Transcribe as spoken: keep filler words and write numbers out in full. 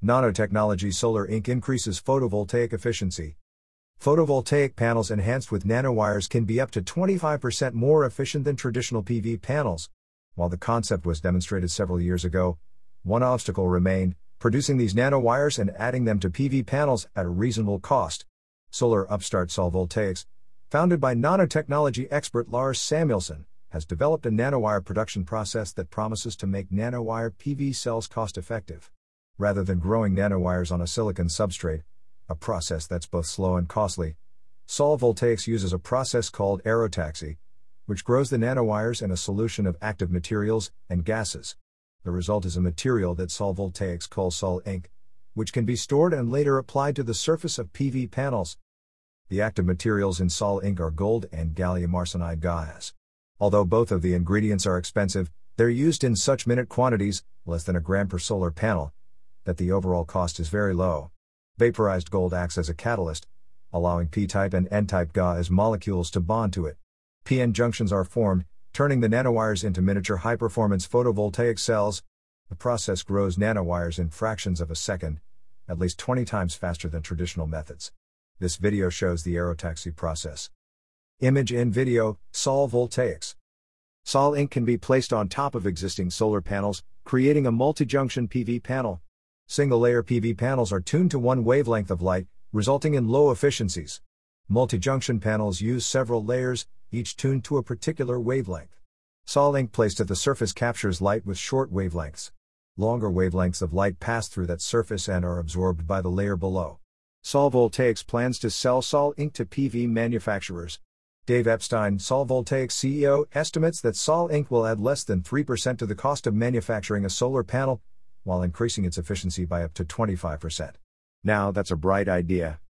Nanotechnology Solar Incorporated increases photovoltaic efficiency. Photovoltaic panels enhanced with nanowires can be up to twenty-five percent more efficient than traditional P V panels. While the concept was demonstrated several years ago, one obstacle remained: producing these nanowires and adding them to P V panels at a reasonable cost. Solar upstart Solvoltaics, founded by nanotechnology expert Lars Samuelsson, has developed a nanowire production process that promises to make nanowire P V cells cost-effective. Rather than growing nanowires on a silicon substrate, a process that's both slow and costly, Solvoltaics uses a process called aerotaxy, which grows the nanowires in a solution of active materials and gases. The result is a material that Solvoltaics call Sol Inc, which can be stored and later applied to the surface of P V panels. The active materials in Sol Inc are gold and gallium arsenide gas. Although both of the ingredients are expensive, they're used in such minute quantities, less than a gram per solar panel, that the overall cost is very low. Vaporized gold acts as a catalyst, allowing P-type and N-type Ga as molecules to bond to it. P N junctions are formed, turning the nanowires into miniature high-performance photovoltaic cells. The process grows nanowires in fractions of a second, at least twenty times faster than traditional methods. This video shows the aerotaxy process. Image in video, Solvoltaics. Sol Incorporated can be placed on top of existing solar panels, creating a multi-junction P V panel. Single-layer P V panels are tuned to one wavelength of light, resulting in low efficiencies. Multi-junction panels use several layers, each tuned to a particular wavelength. Sol Incorporated placed at the surface captures light with short wavelengths. Longer wavelengths of light pass through that surface and are absorbed by the layer below. Solvoltaics plans to sell Sol Incorporated to P V manufacturers. Dave Epstein, Solvoltaics C E O, estimates that Sol Incorporated will add less than three percent to the cost of manufacturing a solar panel, while increasing its efficiency by up to twenty-five percent. Now that's a bright idea.